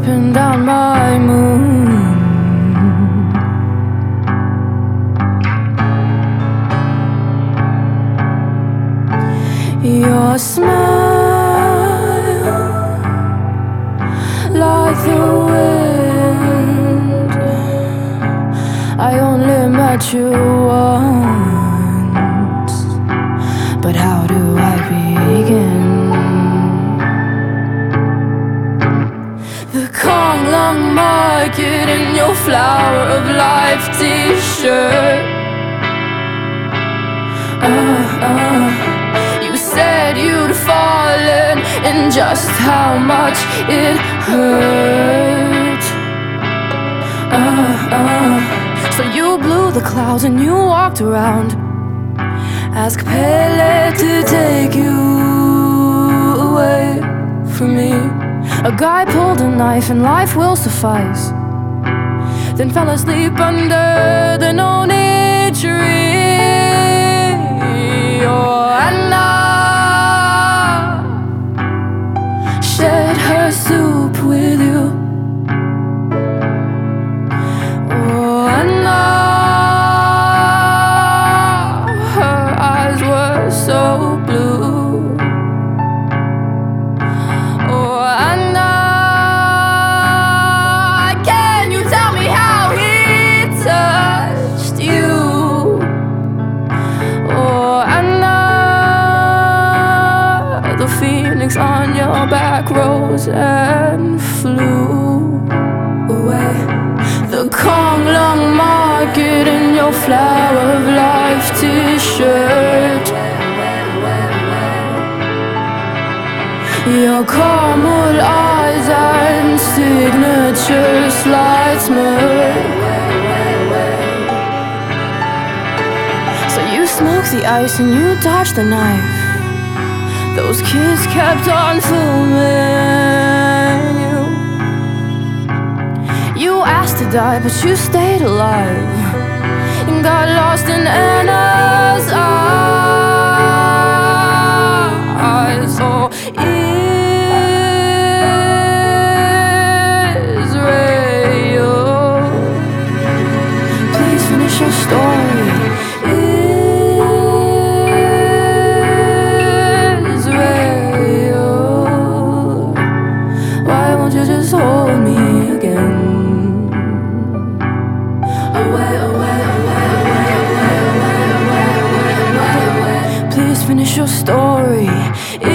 pinned down my moon. Your smile, like the wind. I only met you once, but how do I begin? The Konglong market in your flower of life t-shirt. You said you'd fallen and just how much it hurt. So you blew the clouds and you walked around. Ask Pele to take you away from me. A guy pulled a knife and life will suffice, then fell asleep under the no-need tree. Oh, Anna shared her soup with you. Oh, Anna, her eyes were so blue. Oh, Anna, can you tell me how he touched you? Oh, Anna, the phoenix on your back rose and flew away. The Konglong market in your flower of life t-shirt. Your caramel eyes and signature slide smirk. So you smoked the ice and you dodged the knife. Those kids kept on filming you. You asked to die, but you stayed alive and got lost in Anna's eyes. Oh, Israel, please finish your story. Israel, why won't you just hold me again? Please finish your story.